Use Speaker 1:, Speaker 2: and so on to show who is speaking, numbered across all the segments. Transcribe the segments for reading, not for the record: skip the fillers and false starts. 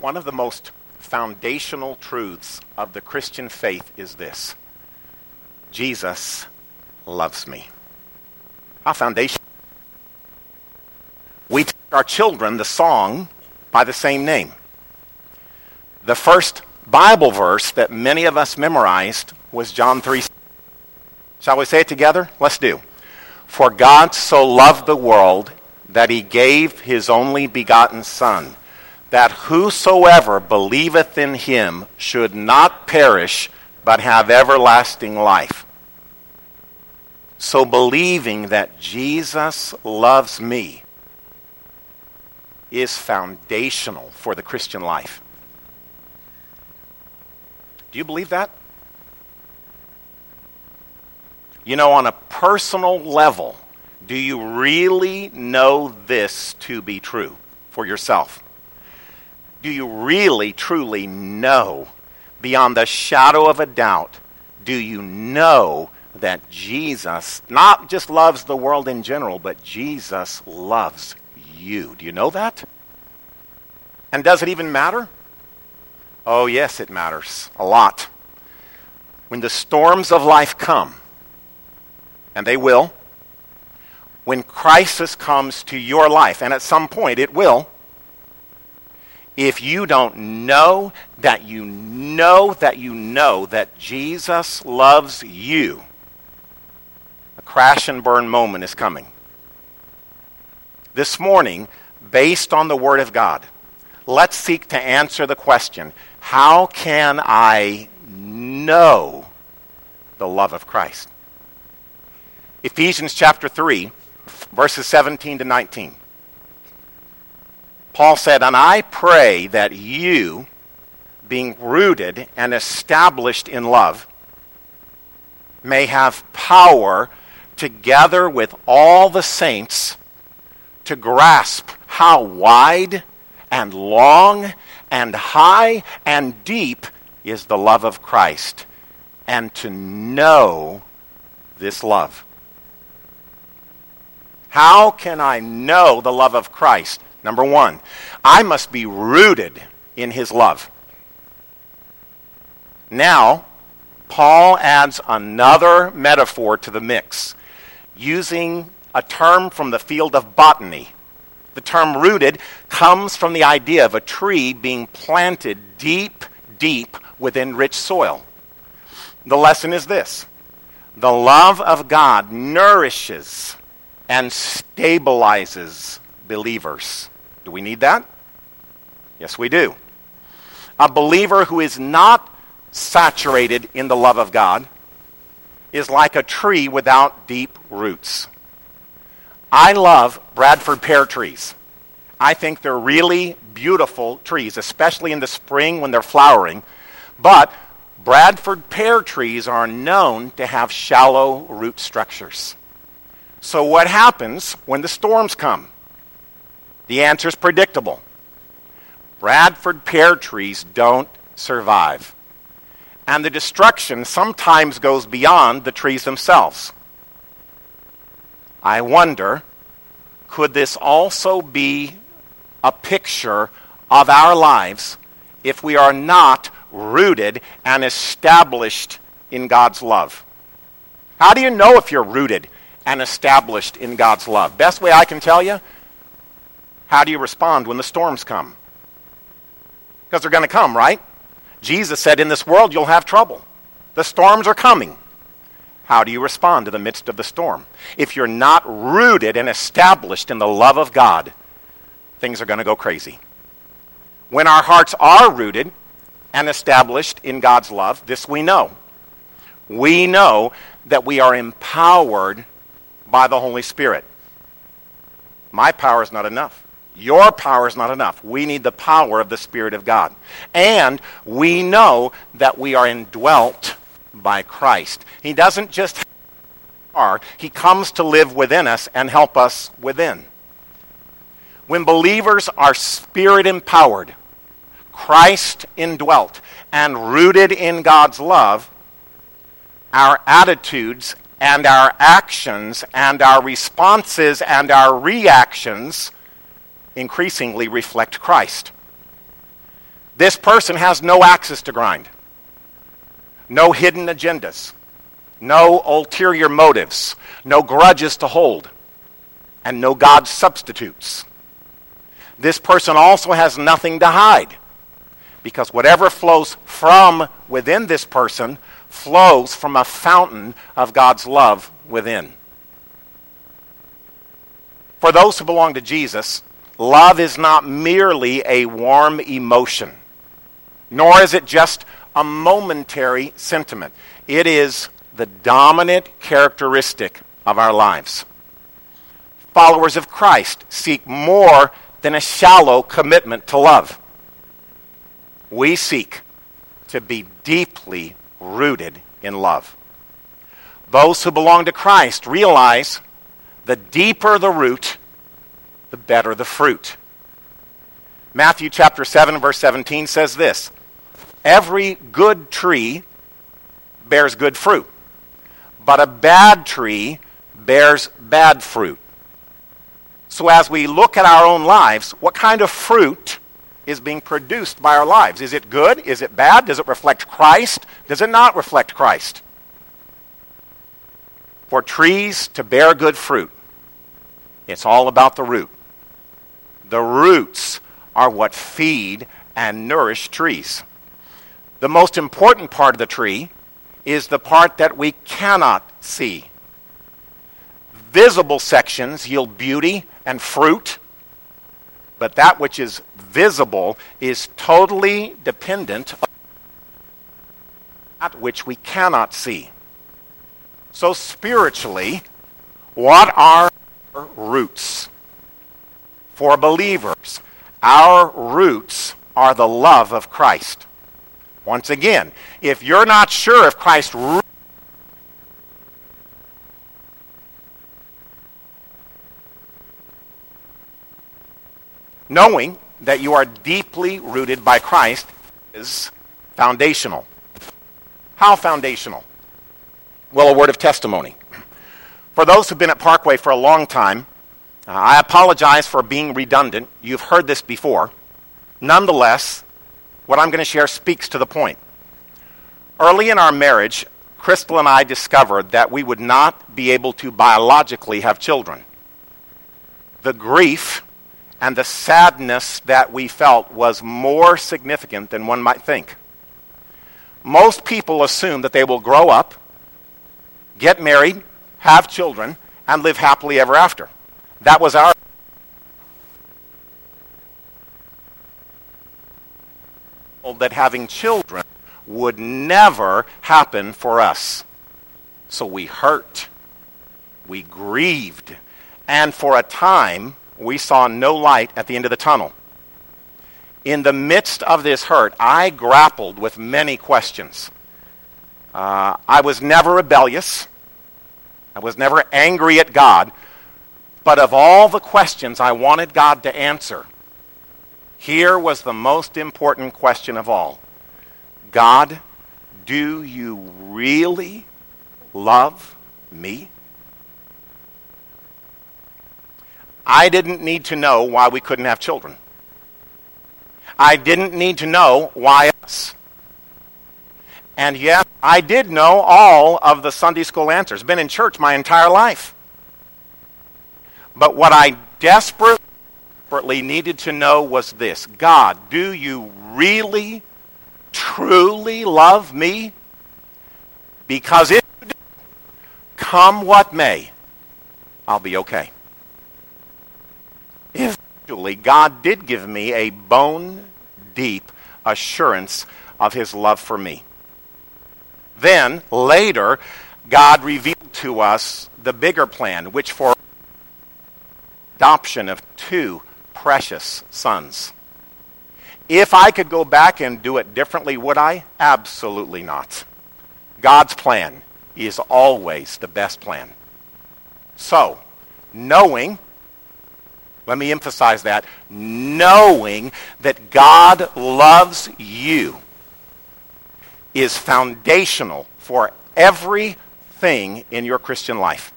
Speaker 1: One of the most foundational truths of the Christian faith is this: Jesus loves me. How foundational. We teach our children the song by the same name. The first Bible verse that many of us memorized was John 3. Shall we say it together? Let's do. For God so loved the world that he gave his only begotten Son, that whosoever believeth in him should not perish, but have everlasting life. So believing that Jesus loves me is foundational for the Christian life. Do you believe that? You know, on a personal level, do you really know this to be true for yourself? Do you really, truly know, beyond the shadow of a doubt, do you know that Jesus not just loves the world in general, but Jesus loves you? Do you know that? And does it even matter? Oh, yes, it matters a lot. When the storms of life come, and they will, when crisis comes to your life, and at some point it will, if you don't know that you know that you know that Jesus loves you, a crash and burn moment is coming. This morning, based on the Word of God, let's seek to answer the question, how can I know the love of Christ? Ephesians chapter 3, verses 17 to 19. Paul said, and I pray that you, being rooted and established in love, may have power together with all the saints to grasp how wide and long and high and deep is the love of Christ, and to know this love. How can I know the love of Christ? Number one, I must be rooted in his love. Now, Paul adds another metaphor to the mix, using a term from the field of botany. The term rooted comes from the idea of a tree being planted deep, deep within rich soil. The lesson is this: the love of God nourishes and stabilizes believers. Do we need that? Yes, we do. A believer who is not saturated in the love of God is like a tree without deep roots. I love Bradford pear trees. I think they're really beautiful trees, especially in the spring when they're flowering. But Bradford pear trees are known to have shallow root structures. So what happens when the storms come? The answer is predictable. Bradford pear trees don't survive. And the destruction sometimes goes beyond the trees themselves. I wonder, could this also be a picture of our lives if we are not rooted and established in God's love? How do you know if you're rooted and established in God's love? Best way I can tell you, how do you respond when the storms come? Because they're going to come, right? Jesus said, in this world you'll have trouble. The storms are coming. How do you respond to the midst of the storm? If you're not rooted and established in the love of God, things are going to go crazy. When our hearts are rooted and established in God's love, this we know. We know that we are empowered by the Holy Spirit. My power is not enough. Your power is not enough. We need the power of the Spirit of God. And we know that we are indwelt by Christ. He doesn't just he comes to live within us and help us within. When believers are Spirit empowered, Christ indwelt, and rooted in God's love, our attitudes and our actions and our responses and our reactions increasingly reflect Christ. This person has no axis to grind, no hidden agendas, no ulterior motives, no grudges to hold, and no God substitutes. This person also has nothing to hide, because whatever flows from within this person flows from a fountain of God's love within. For those who belong to Jesus, love is not merely a warm emotion, nor is it just a momentary sentiment. It is the dominant characteristic of our lives. Followers of Christ seek more than a shallow commitment to love. We seek to be deeply rooted in love. Those who belong to Christ realize the deeper the root, the better the fruit. Matthew chapter 7, verse 17 says this: "Every good tree bears good fruit, but a bad tree bears bad fruit." So as we look at our own lives, what kind of fruit is being produced by our lives? Is it good? Is it bad? Does it reflect Christ? Does it not reflect Christ? For trees to bear good fruit, it's all about the root. The roots are what feed and nourish trees. The most important part of the tree is the part that we cannot see. Visible sections yield beauty and fruit, but that which is visible is totally dependent on that which we cannot see. So spiritually, what are our roots? For believers, our roots are the love of Christ. Once again, if you're not sure if Christ knowing that you are deeply rooted by Christ is foundational. How foundational? Well, a word of testimony. For those who've been at Parkway for a long time, I apologize for being redundant. You've heard this before. Nonetheless, what I'm going to share speaks to the point. Early in our marriage, Crystal and I discovered that we would not be able to biologically have children. The grief and the sadness that we felt was more significant than one might think. Most people assume that they will grow up, get married, have children, and live happily ever after. That was our that having children would never happen for us. So we hurt, we grieved, and for a time we saw no light at the end of the tunnel. In the midst of this hurt, I grappled with many questions. I was never rebellious. I was never angry at God. But of all the questions I wanted God to answer, here was the most important question of all. God, do you really love me? I didn't need to know why we couldn't have children. I didn't need to know why us. And yet, I did know all of the Sunday school answers. Been in church my entire life. But what I desperately needed to know was this: God, do you really, truly love me? Because if you do, come what may, I'll be okay. Eventually, God did give me a bone-deep assurance of his love for me. Then, later, God revealed to us the bigger plan, which for adoption of 2 precious sons. If I could go back and do it differently, would I? Absolutely not. God's plan is always the best plan. So, knowing, let me emphasize that, knowing that God loves you is foundational for everything in your Christian life.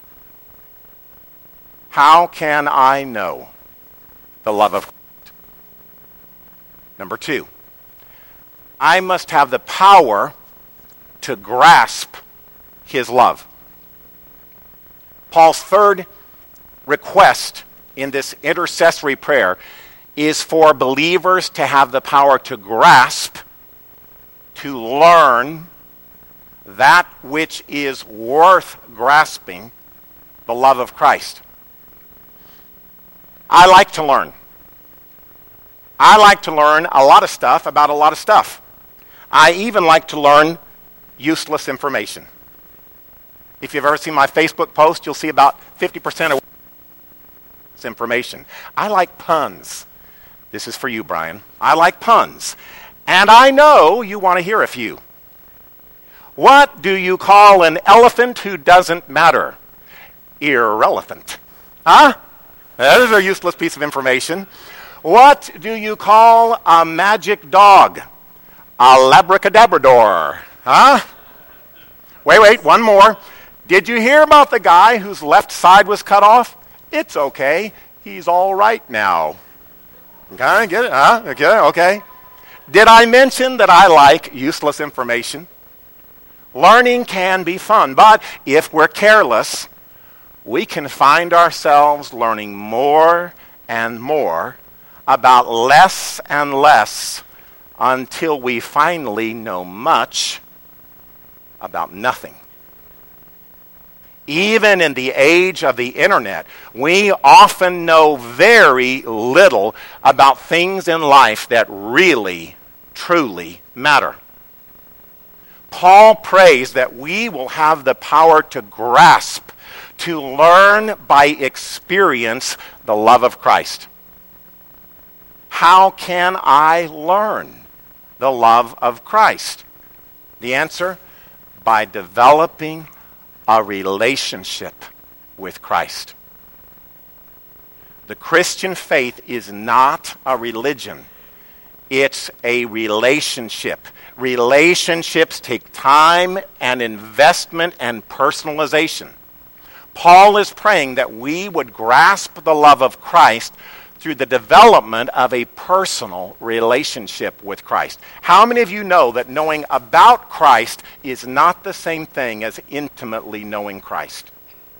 Speaker 1: How can I know the love of Christ? Number 2, I must have the power to grasp his love. Paul's third request in this intercessory prayer is for believers to have the power to grasp, to learn that which is worth grasping, the love of Christ. I like to learn. I like to learn a lot of stuff about a lot of stuff. I even like to learn useless information. If you've ever seen my Facebook post, you'll see about 50% of this information. I like puns. This is for you, Brian. I like puns. And I know you want to hear a few. What do you call an elephant who doesn't matter? Irrelevant. Huh? That is a useless piece of information. What do you call a magic dog? A labracadabrador. Huh? Wait, one more. Did you hear about the guy whose left side was cut off? It's okay. He's all right now. Okay, get it? Huh? Okay. Did I mention that I like useless information? Learning can be fun, but if we're careless, we can find ourselves learning more and more about less and less until we finally know much about nothing. Even in the age of the internet, we often know very little about things in life that really, truly matter. Paul prays that we will have the power to grasp, to learn by experience the love of Christ. How can I learn the love of Christ? The answer, by developing a relationship with Christ. The Christian faith is not a religion. It's a relationship. Relationships take time and investment and personalization. Paul is praying that we would grasp the love of Christ through the development of a personal relationship with Christ. How many of you know that knowing about Christ is not the same thing as intimately knowing Christ?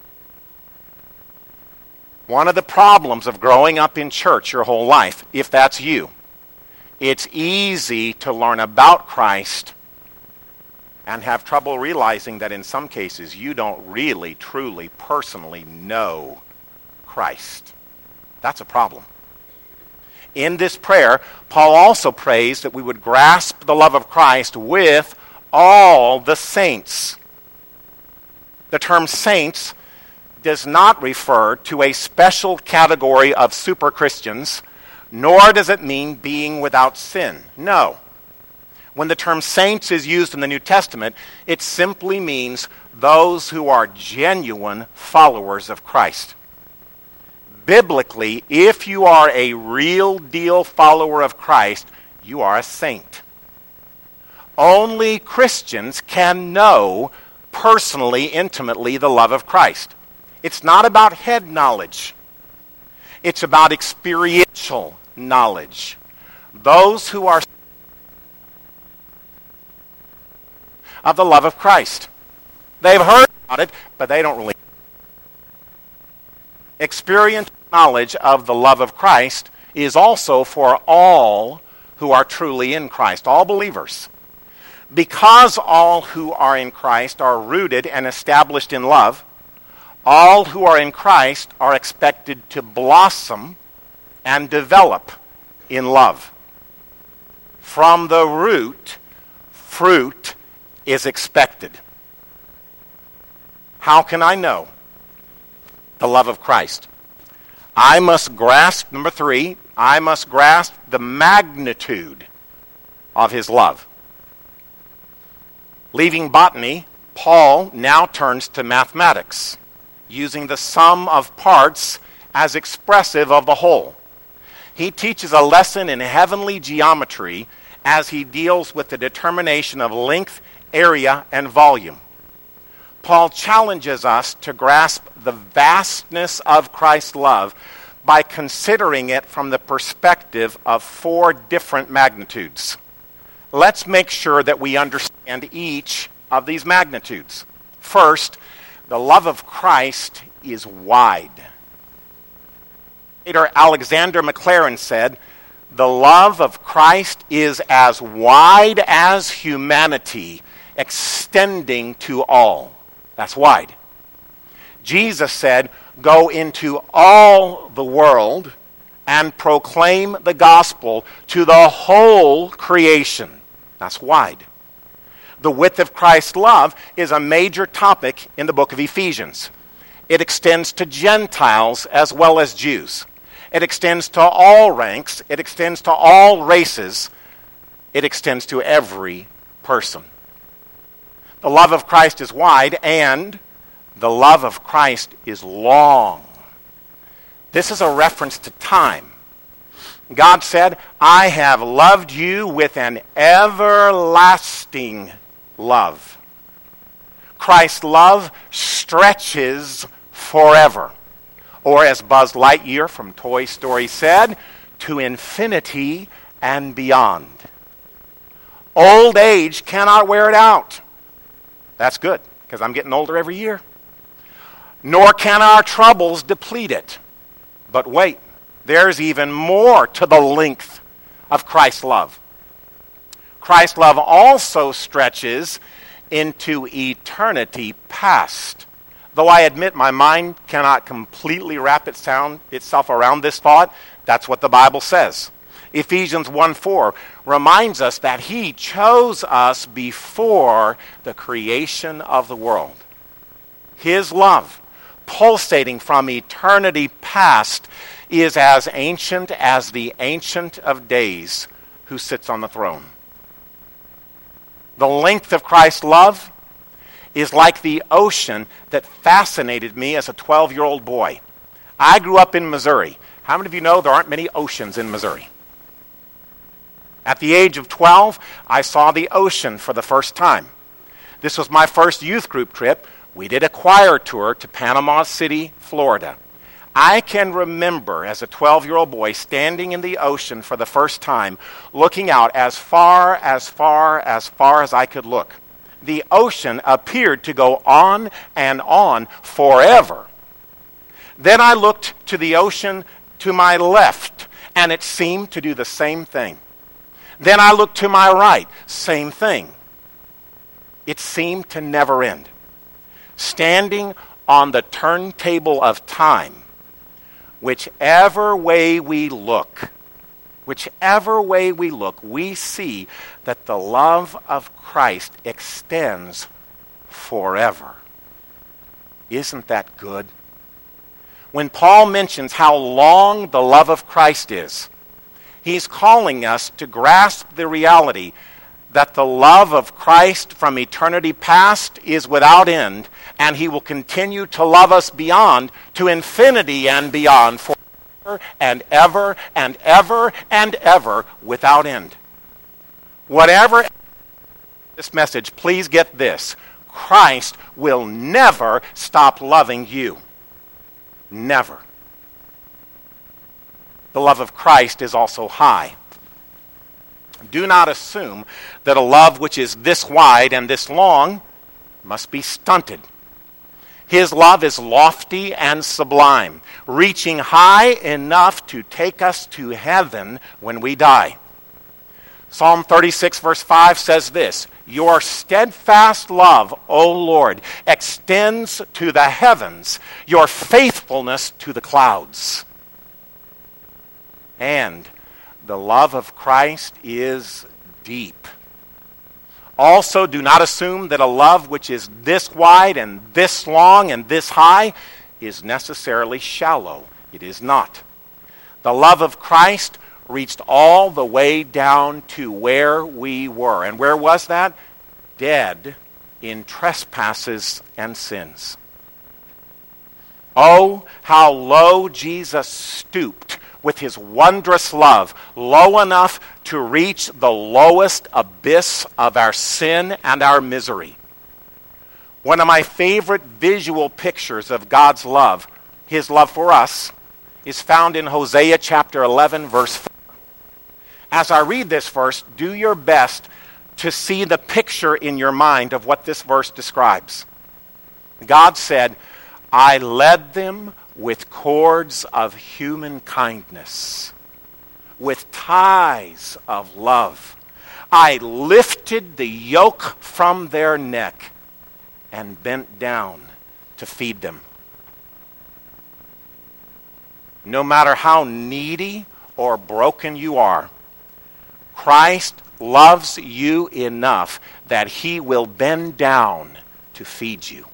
Speaker 1: One of the problems of growing up in church your whole life, if that's you, it's easy to learn about Christ and have trouble realizing that in some cases you don't really, truly, personally know Christ. That's a problem. In this prayer, Paul also prays that we would grasp the love of Christ with all the saints. The term saints does not refer to a special category of super Christians, nor does it mean being without sin. No. When the term saints is used in the New Testament, it simply means those who are genuine followers of Christ. Biblically, if you are a real deal follower of Christ, you are a saint. Only Christians can know personally, intimately, the love of Christ. It's not about head knowledge. It's about experiential knowledge. Those who are of the love of Christ. They've heard about it, but they don't really. Experiential knowledge of the love of Christ is also for all who are truly in Christ, all believers. Because all who are in Christ are rooted and established in love, all who are in Christ are expected to blossom and develop in love. From the root, fruit is expected. How can I know the love of Christ? I must grasp, number 3, I must grasp the magnitude of his love. Leaving botany, Paul now turns to mathematics, using the sum of parts as expressive of the whole. He teaches a lesson in heavenly geometry as he deals with the determination of length, area, and volume. Paul challenges us to grasp the vastness of Christ's love by considering it from the perspective of 4 different magnitudes. let's make sure that we understand each of these magnitudes. First, the love of Christ is wide. Alexander Maclaren said, "The love of Christ is as wide as humanity, extending to all." That's wide. Jesus said, "Go into all the world and proclaim the gospel to the whole creation." That's wide. The width of Christ's love is a major topic in the book of Ephesians. It extends to Gentiles as well as Jews. It extends to all ranks. It extends to all races. It extends to every person. The love of Christ is wide, and the love of Christ is long. This is a reference to time. God said, "I have loved you with an everlasting love." Christ's love stretches forever. Or as Buzz Lightyear from Toy Story said, to infinity and beyond. Old age cannot wear it out. That's good, because I'm getting older every year. Nor can our troubles deplete it. But wait, there's even more to the length of Christ's love. Christ's love also stretches into eternity past. Though I admit my mind cannot completely wrap itself around this thought, that's what the Bible says. Ephesians 1:4 reminds us that he chose us before the creation of the world. His love, pulsating from eternity past, is as ancient as the Ancient of Days who sits on the throne. The length of Christ's love is like the ocean that fascinated me as a 12-year-old boy. I grew up in Missouri. How many of you know there aren't many oceans in Missouri? At the age of 12, I saw the ocean for the first time. This was my first youth group trip. We did a choir tour to Panama City, Florida. I can remember as a 12-year-old boy standing in the ocean for the first time, looking out as far as I could look. The ocean appeared to go on and on forever. Then I looked to the ocean to my left, and it seemed to do the same thing. Then I looked to my right, same thing. It seemed to never end. Standing on the turntable of time, whichever way we look, we see that the love of Christ extends forever. Isn't that good? When Paul mentions how long the love of Christ is, he's calling us to grasp the reality that the love of Christ from eternity past is without end, and he will continue to love us beyond to infinity and beyond forever and ever and ever and ever without end. Whatever this message, please get this. Christ will never stop loving you. Never. The love of Christ is also high. Do not assume that a love which is this wide and this long must be stunted. His love is lofty and sublime, reaching high enough to take us to heaven when we die. Psalm 36 verse 5 says this, "Your steadfast love, O Lord, extends to the heavens, your faithfulness to the clouds." And the love of Christ is deep. Also, do not assume that a love which is this wide and this long and this high is necessarily shallow. It is not. The love of Christ reached all the way down to where we were. And where was that? Dead in trespasses and sins. Oh, how low Jesus stooped with his wondrous love, low enough to reach the lowest abyss of our sin and our misery. One of my favorite visual pictures of God's love, his love for us, is found in Hosea chapter 11, verse 4. As I read this verse, do your best to see the picture in your mind of what this verse describes. God said, I led them with cords of human kindness, with ties of love. I lifted the yoke from their neck and bent down to feed them. No matter how needy or broken you are, Christ loves you enough that he will bend down to feed you.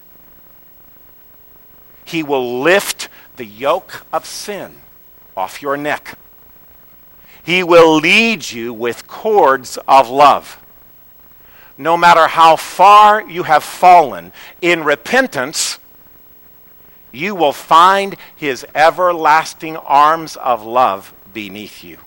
Speaker 1: He will lift the yoke of sin off your neck. He will lead you with cords of love. No matter how far you have fallen in repentance, you will find his everlasting arms of love beneath you.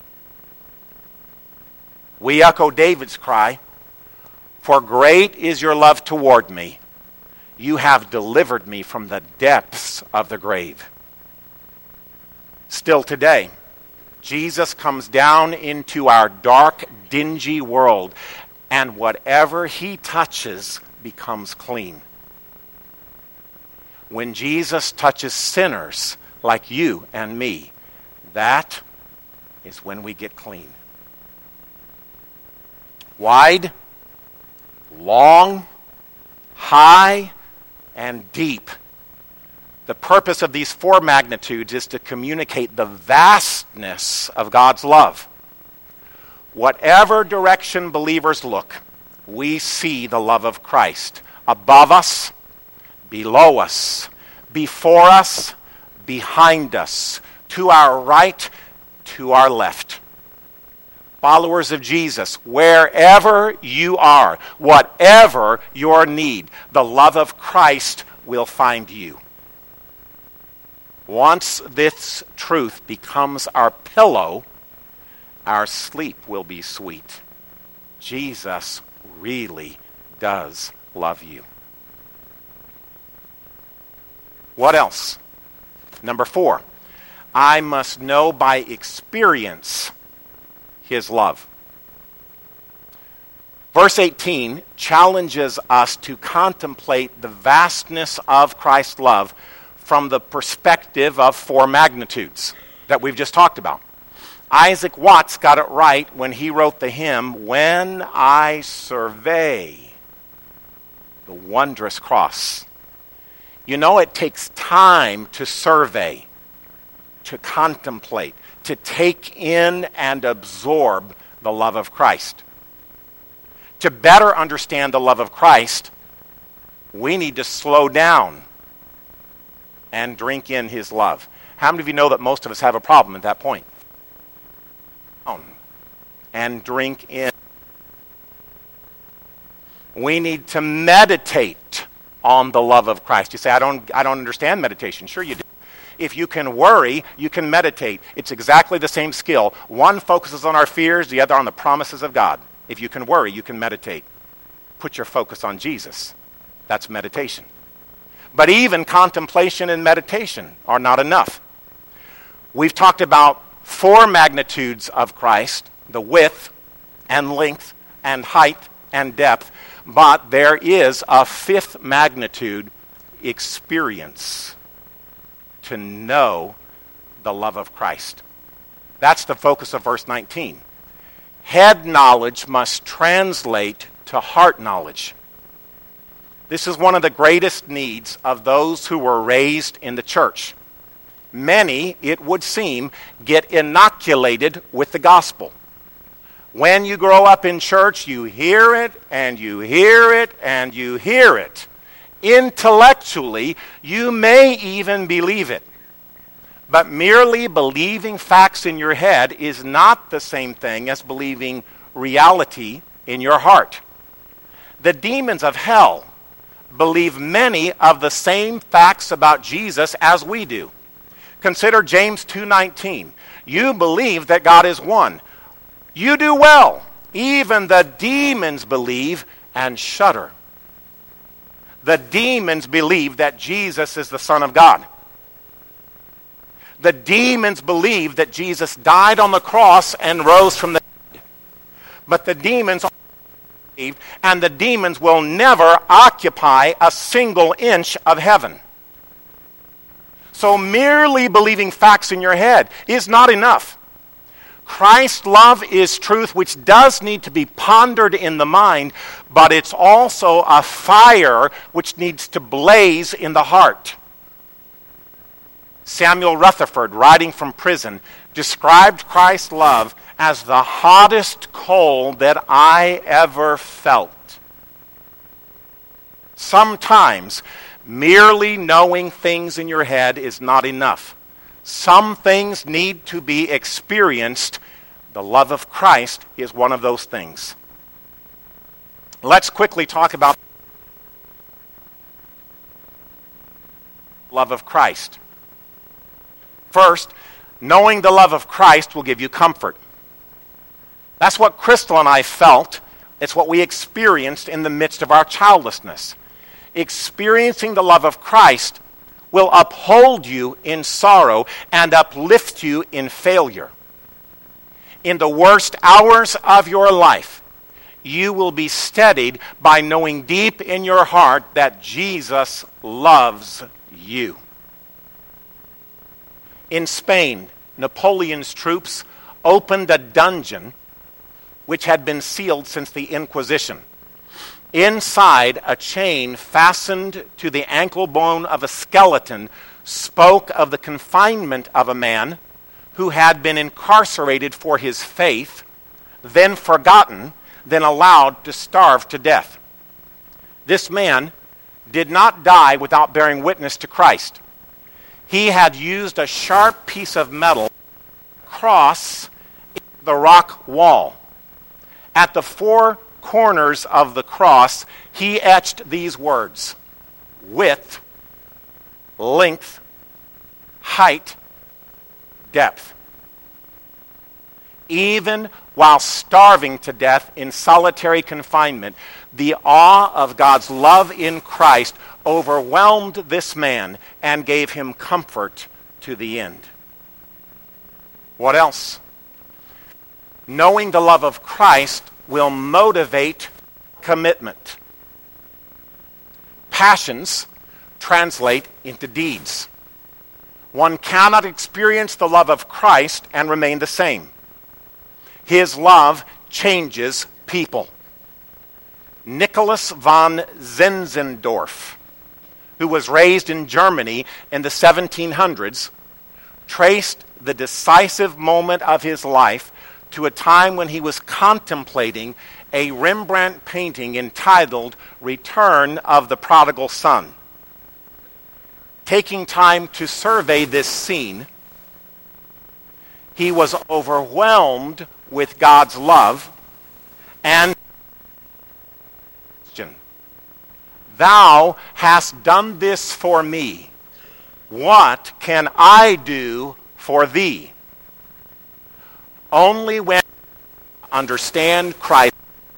Speaker 1: We echo David's cry, for great is your love toward me. You have delivered me from the depths of the grave. Still today, Jesus comes down into our dark, dingy world, and whatever he touches becomes clean. When Jesus touches sinners like you and me, that is when we get clean. Wide, long, high, and deep. The purpose of these four magnitudes is to communicate the vastness of God's love. Whatever direction believers look, we see the love of Christ above us, below us, before us, behind us, to our right, to our left. Followers of Jesus, wherever you are, whatever your need, the love of Christ will find you. Once this truth becomes our pillow, our sleep will be sweet. Jesus really does love you. What else? Number 4, I must know by experience his love. Verse 18 challenges us to contemplate the vastness of Christ's love from the perspective of four magnitudes that we've just talked about. Isaac Watts got it right when he wrote the hymn, When I Survey the Wondrous Cross. You know, it takes time to survey, to contemplate, to take in and absorb the love of Christ. To better understand the love of Christ, we need to slow down and drink in his love. How many of you know that most of us have a problem at that point? And drink in. We need to meditate on the love of Christ. You say, I don't understand meditation. Sure you do. If you can worry, you can meditate. It's exactly the same skill. One focuses on our fears, the other on the promises of God. If you can worry, you can meditate. Put your focus on Jesus. That's meditation. But even contemplation and meditation are not enough. We've talked about four magnitudes of Christ, the width and length and height and depth, but there is a fifth magnitude, experience, to know the love of Christ. That's the focus of verse 19. Head knowledge must translate to heart knowledge. This is one of the greatest needs of those who were raised in the church. Many, it would seem, get inoculated with the gospel. When you grow up in church, you hear it, and you hear it, and you hear it. Intellectually, you may even believe it. But merely believing facts in your head is not the same thing as believing reality in your heart. The demons of hell believe many of the same facts about Jesus as we do. Consider James 2:19. You believe that God is one. You do well. Even the demons believe and shudder. The demons believe that Jesus is the Son of God. The demons believed that Jesus died on the cross and rose from the dead. But the demons believed, and the demons will never occupy a single inch of heaven. So merely believing facts in your head is not enough. Christ's love is truth which does need to be pondered in the mind, but it's also a fire which needs to blaze in the heart. Samuel Rutherford, writing from prison, described Christ's love as the hottest coal that I ever felt. Sometimes merely knowing things in your head is not enough. Some things need to be experienced. The love of Christ is one of those things. Let's quickly talk about the love of Christ. First, knowing the love of Christ will give you comfort. That's what Crystal and I felt. It's what we experienced in the midst of our childlessness. Experiencing the love of Christ will uphold you in sorrow and uplift you in failure. In the worst hours of your life, you will be steadied by knowing deep in your heart that Jesus loves you. In Spain, Napoleon's troops opened a dungeon which had been sealed since the Inquisition. Inside, a chain fastened to the ankle bone of a skeleton spoke of the confinement of a man who had been incarcerated for his faith, then forgotten, then allowed to starve to death. This man did not die without bearing witness to Christ. He had used a sharp piece of metal across the rock wall. At the four corners of the cross, he etched these words: width, length, height, depth. Even while starving to death in solitary confinement, the awe of God's love in Christ overwhelmed this man and gave him comfort to the end. What else? Knowing the love of Christ will motivate commitment. Passions translate into deeds. One cannot experience the love of Christ and remain the same. His love changes people. Nicholas von Zinzendorf, who was raised in Germany in the 1700s, traced the decisive moment of his life to a time when he was contemplating a Rembrandt painting entitled Return of the Prodigal Son. Taking time to survey this scene, he was overwhelmed with God's love and question, "Thou hast done this for me. What can I do for thee?" Only when he understand Christ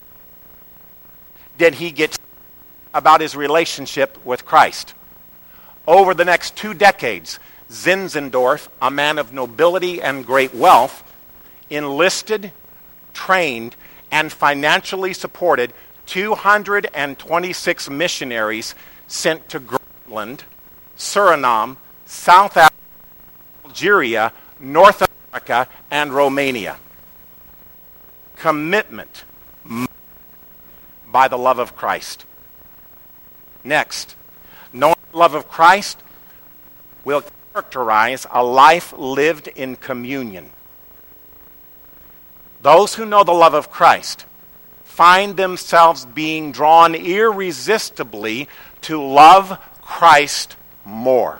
Speaker 1: did he get about his relationship with Christ. Over the next 2 decades, Zinzendorf, a man of nobility and great wealth, enlisted, trained, and financially supported 226 missionaries sent to Greenland, Suriname, South Africa, Algeria, North America, and Romania. Commitment by the love of Christ. Next, knowing the love of Christ will characterize a life lived in communion. Those who know the love of Christ find themselves being drawn irresistibly to love Christ more.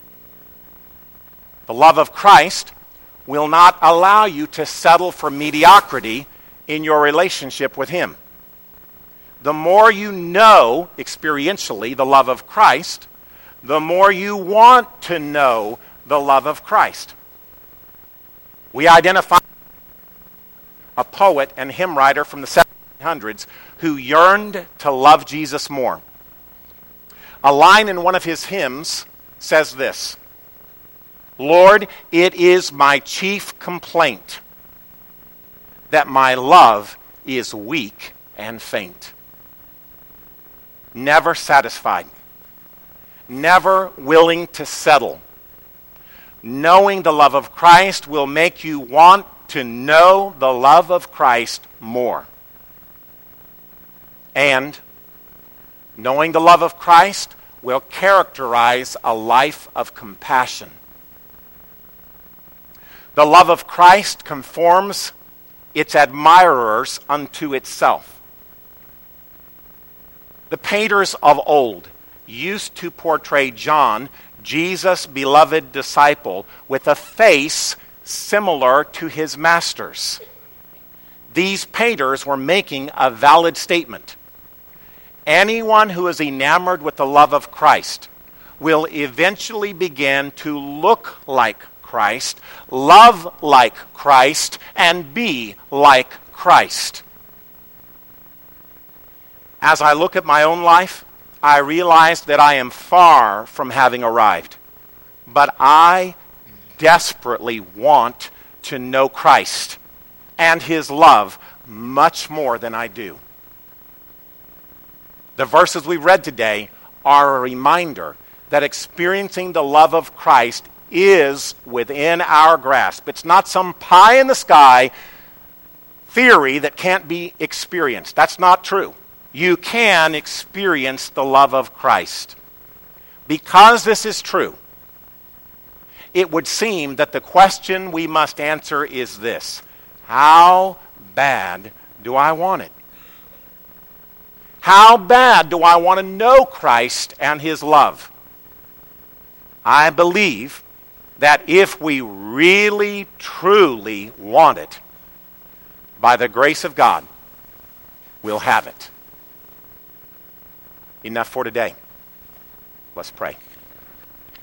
Speaker 1: The love of Christ will not allow you to settle for mediocrity in your relationship with Him. The more you know experientially the love of Christ, the more you want to know the love of Christ. We identify a poet and hymn writer from the 1700s who yearned to love Jesus more. A line in one of his hymns says this: Lord, it is my chief complaint that my love is weak and faint. Never satisfied. Never willing to settle. Knowing the love of Christ will make you want to know the love of Christ more. And knowing the love of Christ will characterize a life of compassion. The love of Christ conforms its admirers unto itself. The painters of old used to portray John, Jesus' beloved disciple, with a face similar to his master's. These painters were making a valid statement. Anyone who is enamored with the love of Christ will eventually begin to look like Christ, love like Christ, and be like Christ. As I look at my own life, I realize that I am far from having arrived. But I desperately want to know Christ and his love much more than I do. The verses we read today are a reminder that experiencing the love of Christ is within our grasp. It's not some pie in the sky theory that can't be experienced. That's not true. You can experience the love of Christ. Because this is true, it would seem that the question we must answer is this: how bad do I want it? How bad do I want to know Christ and his love? I believe that if we really, truly want it, by the grace of God, we'll have it. Enough for today. Let's pray.